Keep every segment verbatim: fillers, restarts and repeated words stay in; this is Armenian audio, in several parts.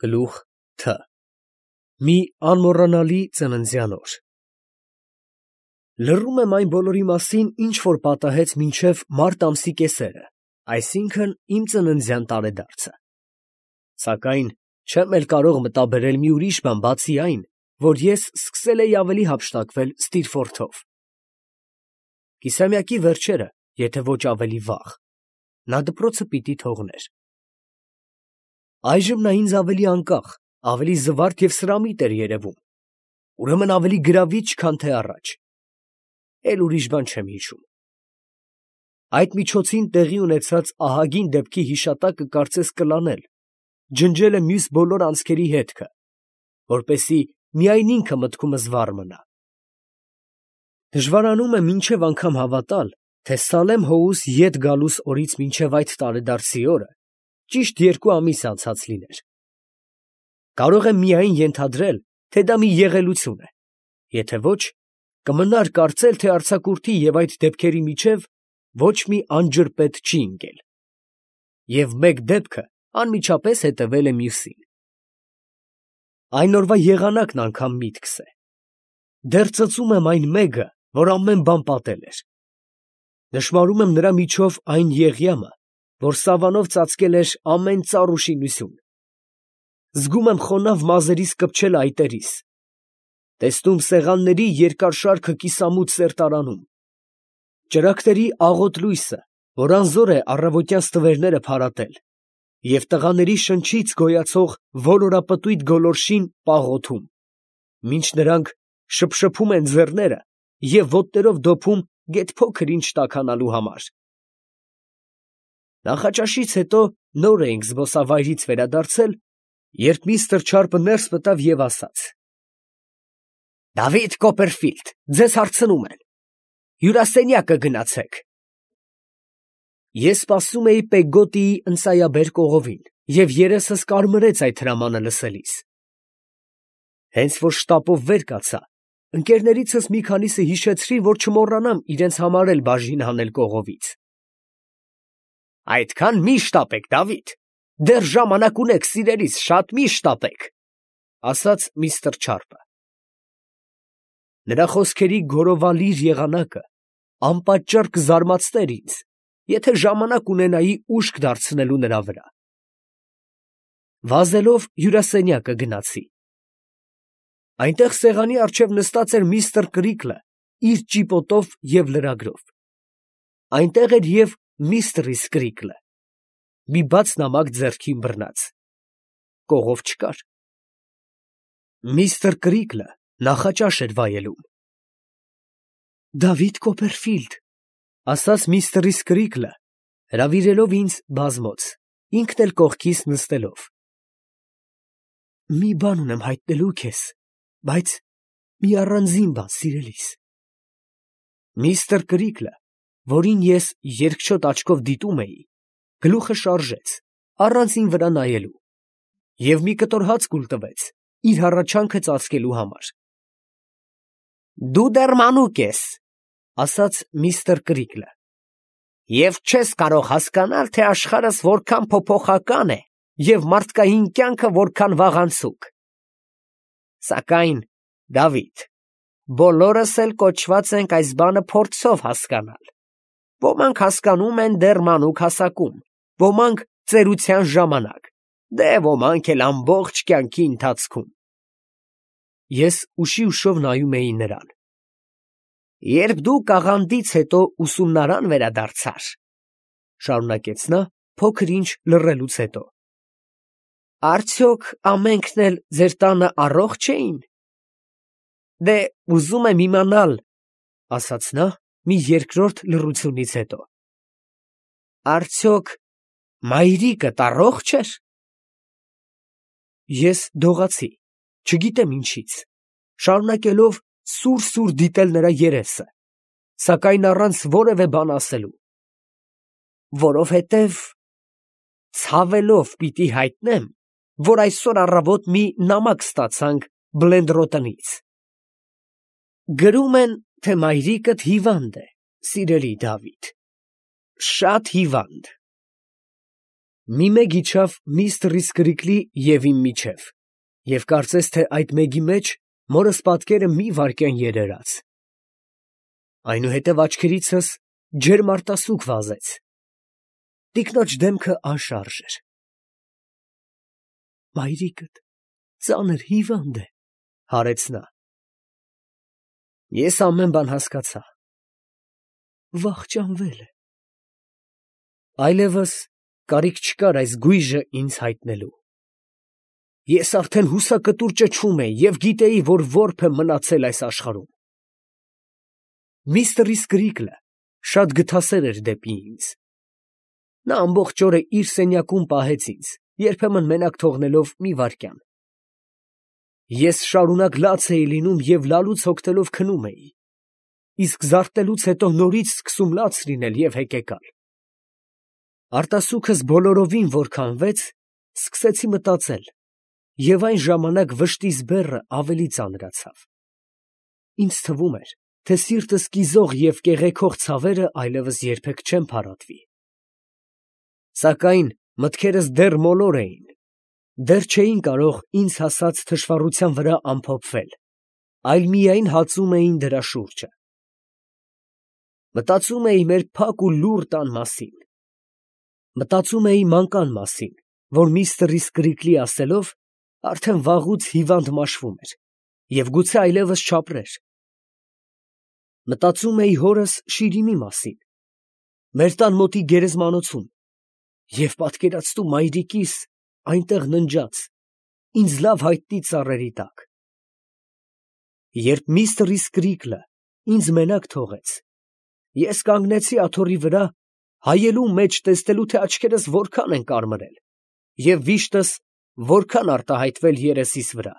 Գլուխ Թ. Մի անմոռանալի ծննդյան օր։ Լռում եմ այն բոլորի մասին, ինչ որ պատահեց մինչև մարտ ամսի կեսերը, այսինքն իմ ծննդյան տարեդարձը։ Սակայն չեմ էլ կարող մտաբերել մի ուրիշ բան, բացի այն, որ ես սկսել էի ավելի հափշտակվել Ստիրֆորթով։ Կիսամյակի վերջերը, եթե ոչ ավելի վաղ, նա դպրոցը պիտի թողներ։ Այժմ նա ինձ ավելի անկախ, ավելի զվարթ և սրամիտ էր երևում, ուրեմն ավելի գրավիչ, քան թե առաջ։ Էլ ուրիշ բան չեմ հիշում։ Այդ միջոցին տեղի ունեցած ահագին դեպքի հիշատակը կարծես կլանել, ջնջել է մյուս բոլոր անցքերի հետքը, որպեսզի միայն ինքը մտքումս վառ մնա։ Դժվարանում է մինչև անգամ հավատալ, թե Սալեմ հոուս ետ գալուս օրից մինչև այդ տարեդարձի օրը ճիշտ երկու ամիս անցած լիներ։ Կարող եմ միայն ենթադրել, թե դա մի եղելություն է, եթե ոչ, կմնար կարծել, թե արձակուրդի և այդ դեպքերի միջև ոչ մի անջրպետ չի ընկել, և մեկ դեպքը անմիջապես հետևել է մյուսին։ Այն օրվա եղանակն անգամ միտքս է։ Դեռ ծծում եմ այն մեկը, որ ամեն բան պատել էր։ Նշմարում եմ նրա միջով այն Եղիամը, որ սավանով ծածկել էր ամեն ծառ ու շինություն։ Զգում եմ խոնավ մազերիս կպչել այտերիս, տեսնում սեղանների երկար շարքը կիսամութ սերտարանում, ճրագների աղոտ լույսը, որ անզոր է առավոտյան ստվերները փարատել, և տղաների շնչից գոյացող ոլորապտույտ գոլորշին պաղոթում, մինչ նրանք շփշփում են ձեռները և ոտներով դոփում գեթ փոքր ինչ տաքանալու համար։ Նախաճաշից հետո նոր էինք զբոսավայրից վերադարձել, երբ միստր Չարպը ներս մտավ և ասաց. «Դավիթ Կոպերֆիլդ, ձեզ հարցնում են, հյուրասենյակը գնացեք»։ Ես սպասում էի Պեգգոտիի ընծայաբեր կողովին և երեսս կարմրեց այդ հրամանը լսելիս։ Հենց որ շտապով վեր կացա, ընկերներիցս մի քանիսը հիշեցրին, որ չմոռանամ իրենց համար էլ բաժին հանել կողովից։ «Այդքան մի շտապեք, Դավիթ, դեռ ժամանակ ունեք, սիրելիս, շատ մի շտապեք», ֊ ասաց միստր Չարպը։ Նրա խոսքերի գորովալիր եղանակը անպատճառ կզարմացներ ինձ, եթե ժամանակ ունենայի ուշք դարձնելու նրա վրա։ Վազելով հյուրասենյակը գնացի։ Այնտեղ սեղանի առջև նստած էր միստր Կրիքլը իր ճիպոտով և լրագրով։ Այնտեղ էր և միստրիս Կրիքլը, մի բաց նամակ ձեռքին բռնած։ Կողով չկար։ Միստր Կրիքլը նախաճաշ էր վայելում։ «Դավիթ Կոպերֆիլդ», ֊ ասաց միստրիս Կրիքլը, հրավիրելով ինձ բազմոց, ինքն էլ կողքիս նստելով։ «Մի բան ունեմ հայտնելու քեզ, բայց մի առանձին բան, սիրելիս»։ Միստր Կրիքլը, որին ես երկչոտ աչքով դիտում էի, գլուխը շարժեց, առանց իմ վրա նայելու, և մի կտոր հաց կուլ տվեց իր հառաչանքը ծածկելու համար։ «Դու դեռ մանուկ ես», ֊ ասաց միստր Կրիքլը, «և չես կարող հասկանալ, թե աշխարհս որքան փոփոխական է և մարդկային կյանքը որքան վաղանցուկ։ Սակայն, Դավիթ, բոլորս էլ կոչված ենք այս բանը փորձով հասկանալ. ոմանք հասկանում են դեռ մանուկ հասակում, ոմանք ծերության ժամանակ, դե ոմանք էլ ամբողջ կյանքի ընթացքում»։ Ես ուշի ուշով նայում էի նրան։ «Երբ դու կաղանդից հետո ուսումնարան վերադարձար, ֊ շարունակեց նա փոքր ինչ լռելուց հետո, ֊ արդյոք ամենքն էլ ձեր տանը առողջ էին։ Դե, ուզում եմ իմանալ, ֊ ասաց նա մի երկրորդ լռությունից հետո, ֊ արդյոք մայրիկդ առողջ էր։ Ես դողացի, չգիտեմ ինչից, շարունակելով սուր֊սուր դիտել նրա երեսը, սակայն առանց որևէ բան ասելու։ Որովհետև ցավելով պիտի հայտնեմ, որ այսօր առավոտ մի նամակ ստացանք Բլենդրոտնից։ Գրում են, թե մայրիկդ հիվանդ է, սիրելի Դավիթ, շատ հիվանդ։ Մի մեկ իջավ միստր Իսկրիկլի և իմ միջև, և կարծես թե այդ մեկի մեջ մորս պատկերը մի վայրկյան երերաց. այնուհետև աչքերիցս ջերմ արտասուք վազեց. տիկնոջ դեմքը անշարժ էր։ «Մայրիկդ ծանր հիվանդ է», հարեց նա։ Ես ամեն բան հասկացա։ Վախճանվել է։ Այլևս կարիք չկար այս գույժը ինձ հայտնելու։ Ես արդեն հուսակտուր ճչում էի և գիտեի, որ որբ եմ մնացել այս աշխարհում։ Միստր Իսկրիկլը շատ գթասեր էր դեպի ինձ։ Նա ամբողջ օրը իր սենյակում պահեց ինձ, երբեմն մենակ թողնելով մի վայրկյան։ Ես շարունակ լաց էի լինում և լալուց հոգնելով քնում էի, իսկ զարթնելուց հետո նորից սկսում լաց լինել և հեկեկալ։ Արտասուքս բոլորովին որ քամվեց, սկսեցի մտածել, և այն ժամանակ վշտիս բեռը ավելի ծանրացավ։ Ինձ թվում էր, թե սիրտս կիզող և կեղեքող ցավերը այլևս երբեք չեն փարատվի։ Սակայն մտքերս դեռ մոլոր էին, դեռ չէին կարող ինձ հասած թշվառության վրա ամփոփվել, այլ միայն հածում էին դրա շուրջը։ Մտածում էի մեր փակ ու լուռ տան մասին։ Մտածում էի մանկան մասին, որ միստր Իսկրիկլի ասելով, արդեն վաղուց հիվանդ մաշվում էր և գուցե այլևս չապրեր։ Մտածում էի հորս Շիրիմի մասին, մեր տան մոտի գերեզմանոցում, և պատկերացնում մայրիկիս այնտեղ ննջած, ինձ լավ հայտնի ծառերի տակ։ Երբ միստր Իսկրիկլը ինձ մենակ թողեց, ես կանգնեցի աթոռի վրա, հայելու մեջ տեսնելու, թե աչքերս որքան են կարմրել և վիշտս որքան արտահայտվել երեսիս վրա։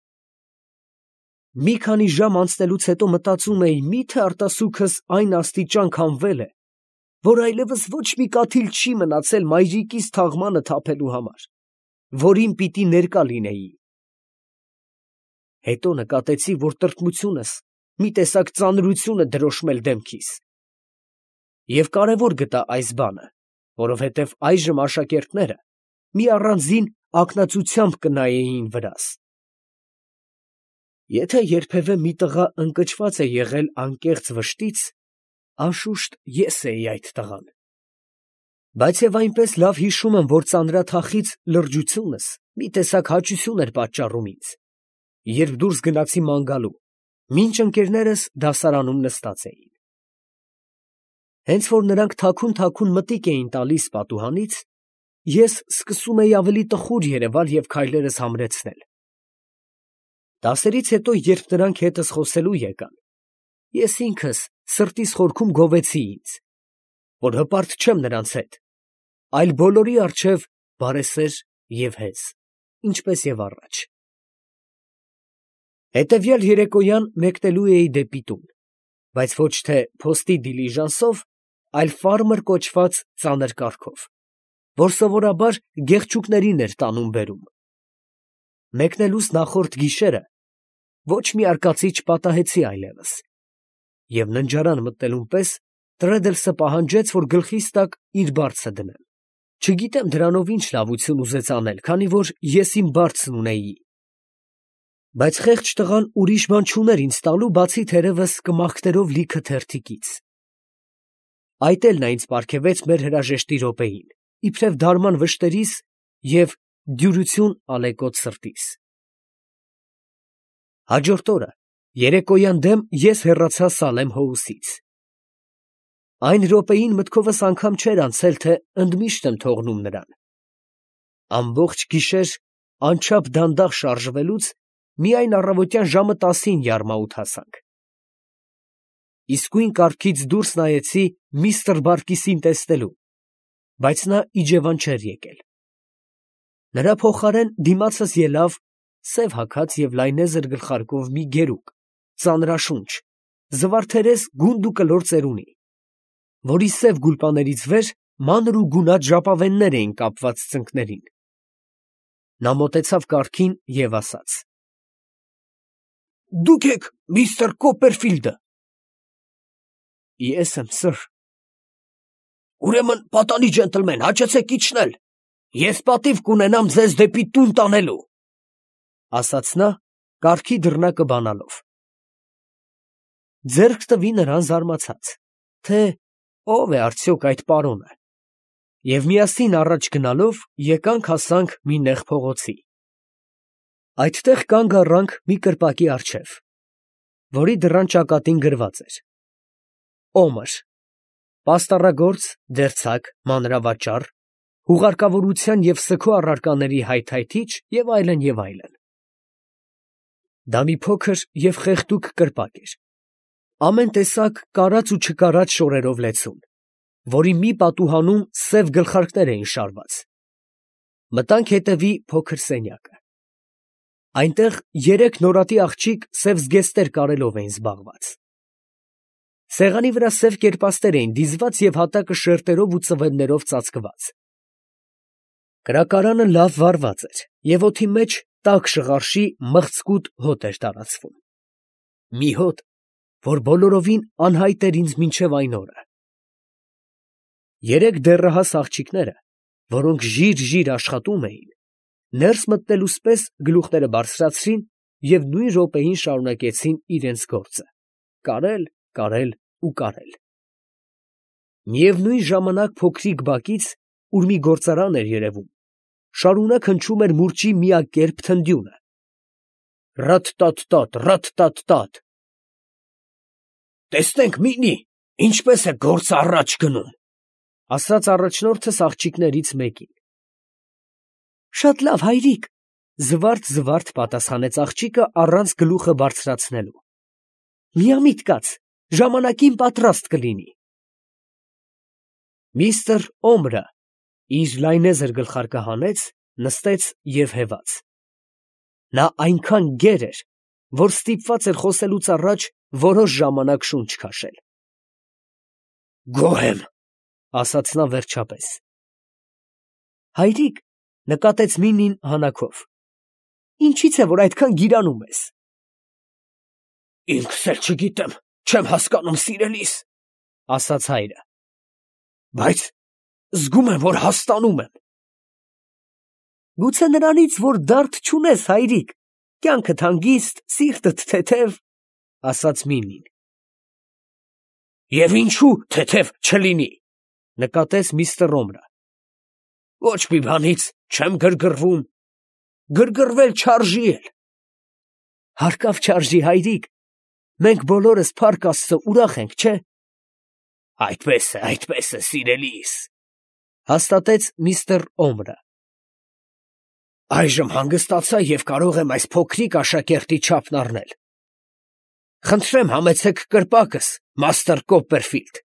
Մի քանի ժամ անցնելուց հետո մտածում էի, մի՞թե արտասուքս այն աստիճան քամվել է, որ այլևս ոչ մի կաթիլ չի մնացել մայրիկիս թաղմանը թափելու համար, որին պիտի ներկա լինեի։ Հետո նկատեցի, որ տրտմությունս մի տեսակ ծանրություն է դրոշմել դեմքիս։ Եվ կարևոր գտա այս բանը, որովհետև այժմ աշակերտները մի առանձին ակնածությամբ կնայեին վրաս։ Եթե երբևէ մի տղա ընկճված է եղել անկեղծ վշտից, անշուշտ ես էի այդ տղան։ Բայց և այնպես լավ հիշում եմ, որ ծանրաթախիծ լրջությունս մի տեսակ հաճություն էր պատճառում ինձ, երբ դուրս գնացի ման գալու, մինչ ընկերներս դասարանում նստած էին։ Հենց որ նրանք թաքուն֊թաքուն մտիկ էին տալիս պատուհանից, ես սկսում էի ավելի տխուր երևալ և քայլերս համրեցնել։ Դասերից հետո, երբ նրանք հետս խոսելու եկան, ես ինքս սրտիս խորքում գովեցի ինձ, որ հպարտ չեմ նրանց հետ, այլ բոլորի առջև բարեսեր և հեզ, ինչպես և առաջ։ Հետևյալ երեկոյան մեկնելու էի դեպի տուն, բայց ոչ թե փոստի դիլիժանսով, այլ ֆարմեր կոչված ծանր կառքով, որ սովորաբար գեղչուկներին էր տանում֊բերում։ Մեկնելուս նախորդ գիշերը ոչ մի արկածի չպատահեցի այլևս, և ննջարան մտնելուն պես Տրեդլսը պահանջեց, որ գլխիս տակ իր բարձը դնեմ։ Չգիտեմ դրանով ինչ լավություն ուզեց անել, քանի որ ես իմ բարձն ունեի։ Բայց խեղճ տղան ուրիշ բան չուներ ինձ տալու, բացի թերևս կմախքներով լիքը թերթիկից։ Այդ էլ նա ինձ պարգևեց մեր հրաժեշտի րոպեին, իբրև դարման վշտերիս և դյուրություն ալեկոծ սրտիս։ Հաջորդ օրը երեկոյան դեմ ես հեռացա Սալեմ Հոուսից։ Այն րոպեին մտքովս անգամ չէր անցել, թե ընդմիշտ եմ թողնում նրան։ Ամբողջ գիշեր անչափ դանդաղ շարժվելուց միայն առավոտյան ժամը տասին յարմաուտ հասանք։ Իսկույն կառքից դուրս նայեցի միստր Բարկիսին տեսնելու, բայց նա իջևան չէր եկել։ Նրա փոխարեն դիմացս ելավ սև հագած և լայնեզր գլխարկով մի գերուկ, ծանրաշունչ, զվարթերես գունդ ու կլոր ծերունի, որի սև գուլպաներից վեր մանր ու գունատ ժապավեններ էին կապված ծնկներին։ Նա մոտեցավ կառքին և ասաց. «Դուք եք միստր Կոպերֆիլդը»։ Ես եմ, սըր։ Ուրեմն պատանի ջենտլմեն, հաճեցեք իջնել։ Ես պատիվ կունենամ ձեզ դեպի տուն տանելու, ասաց նա, կառքի դռնակը բանալով։ Ձեռք տվի նրան զարմացած, թե ով է արդյոք այդ պարոնը, և միասին առաջ գնալով եկանք հասանք մի նեղ փողոցի։ Այդտեղ կանգ առանք մի կրպակի առջև, որի դռան ճակատին գրված էր. Օմր, պաստառագործ, դերձակ, մանրավաճառ, հուղարկավորության և սգո առարկաների հայթայթիչ և այլն և այլն։ Դա մի փոքր և խեղդուկ կրպակ էր, ամեն տեսակ կարած ու չկարած շորերով լեցուն, որի մի պատուհանում սև գլխարկներ էին շարված։ Մտանք հետևի փոքր սենյակը։ Այնտեղ երեք նորատի աղջիկ սև զգեստներ կարելով էին զբաղված։ Սեղանի վրա սև կերպաստեր էին դիզված և հատակը շերտերով ու ծվեններով ծածկված։ Կրակարանը լավ վառված էր, և օդի մեջ տաք շղարշի մղձկուտ հոտ էր տարածվում։ Մի հոտ, որ բոլորովին անհայտ էր ինձ մինչև այն օրը։ Երեք դեռահաս աղջիկները, որոնք ժիր֊ժիր աշխատում էին, ներս մտնելուց պես գլուխները բարձրացրին և նույն րոպեին շարունակեցին իրենց գործը, կարել, կարել ու կարել։ Միևնույն ժամանակ փոքրիկ բակից, ուր մի գործարան էր երևում, շարունակ հնչում էր մուրճի միակերպ թնդյունը. ռաթ֊տաթ֊տաթ, ռաթ֊տաթ֊տաթ։ Տեսնենք, Մինի, ինչպես է գործը առաջ գնում, ասաց առաջնորդս աղջիկներից մեկին։ Շատ լավ, հայրիկ, զվարթ֊զվարթ պատասխանեց աղջիկը առանց գլուխը բարձրացնելու։ Միամիտ կաց, ժամանակին պատրաստ կլինի։ Միստր Օմրը իր լայնեզր գլխարկը հանեց, նստեց և հևաց։ Նա այնքան գեր էր, որ ստիպված էր խոսելուց առաջ որոշ ժամանակ շունչ քաշել։ Գոհ եմ, ասաց նա վերջապես։ Հայրիկ, նկատեց Մինին հանաքով, ինչի՞ց է, որ այդքան գիրանում ես։ Ինքս էլ չգիտեմ, չեմ հասկանում, սիրելիս, ասաց հայրը, բայց զգում եմ, որ հաստանում եմ։ Գուցե նրանից, որ դարդ չունես, հայրիկ, կյանքդ հանգիստ, սիրտդ թեթև, ասաց Մինին։ Եվ ինչու թեթև չլինի, նկատեց միստր Օմրը։ Ոչ մի բանից չեմ գրգռվում, գրգռվել չարժի էլ։ Հարկավ չարժի, հայրիկ, մենք բոլորս փառք Աստծո ուրախ ենք, չէ։ Այդպես է, այդպես է, սիրելիս, հաստատեց միստր Օմրը։ Այժմ հանգստացա և կարող եմ այս փոքրիկ աշակերտի չափն առնել։ Խնդրեմ համեցեք կրպակս, մաստր Կոպպերֆիլդ։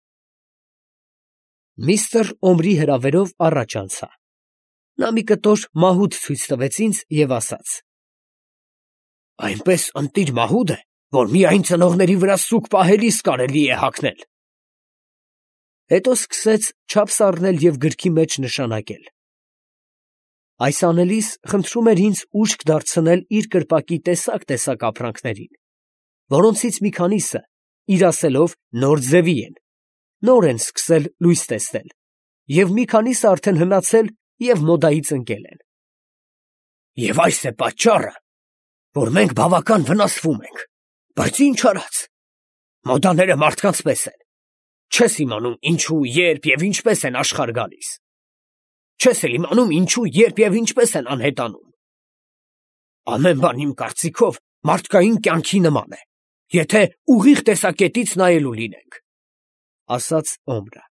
Միստր Օմրի հրավերով առաջ անցա։ Նա մի կտոր մահուդ ցույց տվեց ինձ և ասաց. Այնպես ընտիր մահուդ է, որ միայն ծնողների վրա սուգ պահելիս կարելի է հագնել։ Հետո սկսեց չափս առնել և գրքի մեջ նշանակել։ Այս անելիս խնդրում էր ինձ ուշք դարձնել իր կրպակի տեսակ֊տեսակ ապրանքներին, որոնցից մի քանիսը, իր ասելով, նոր ձևի են, նոր են սկսել լույս տեսնել, և մի քանիսը արդեն հնացել և մոդայից ընկել են։ Եվ այս է պատճառը, որ մենք բավական վնասվում ենք, բայց ինչ արած, մոդաները մարդկանց պես են, չես իմանում ինչու, երբ և ինչպես են աշխարհ գալիս, չես էլ իմանում ինչու, երբ և ինչպես են անհետանում։ Ամեն բան իմ կարծիքով մարդկային կյանքի նման է, եթե ուղիղ տեսակետից նայելու լինենք, ասաց Օմրը։